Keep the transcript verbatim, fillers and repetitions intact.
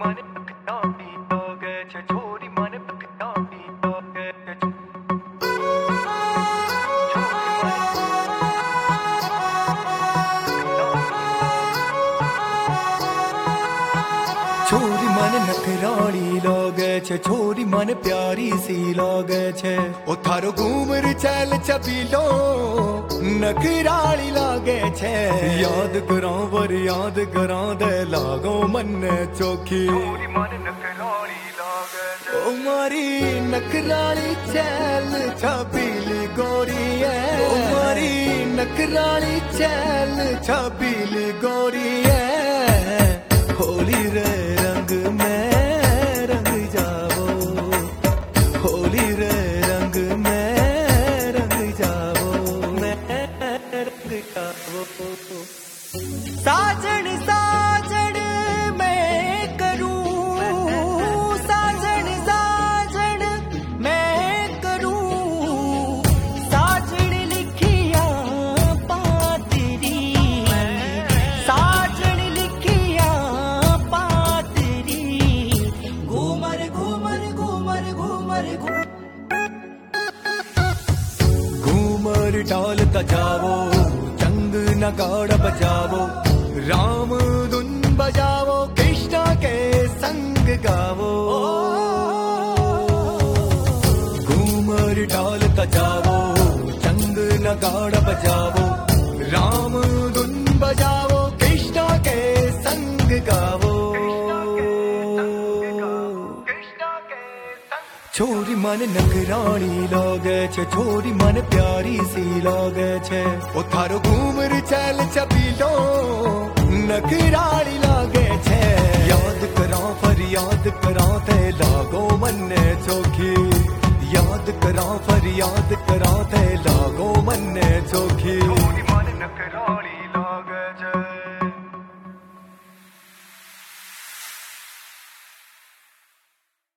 छोरी मन नखराली लागे छे, छोरी मन प्यारी सी लागे छे। ओ थारो घूमर चल चपीलो नखराली लागे छे। याद करां वर याद करां दे लागो मन चोखी। छोरी मन नखराली लागे छे, ओ मारी नखराली चल चपीली गोरी है। ओ मारी नखराली चल चपीली गोरी है। होली रे रंग में रंग जावो, होली रे रंग में रंग जावो, मैं रंग जावो। साजन साजन मैं करूं, साजन साजन मैं करूं। साजन लिखिया पातरी, साजन लिखिया पातरी। घूमर घूमर घूमर घूमर घूमर डालता जावो, चंग नगाड़ा बजावो। राम धुन बजावो, कृष्णा के संग गावो। घूमर डालता जावो, चंग नगाड़ा बजावो। राम धुन बजावो, कृष्णा के संग गावो। छोरी मन नखराली लागे छे, छोरी मन प्यारी सी लागे छे। ओ थारो घूमर चल चपीलो नखराली लागे छे। याद करां पर याद करां ते लागो मन चोखी। याद करां पर याद करां ते लागो मन चोखी। छोरी मन नखराली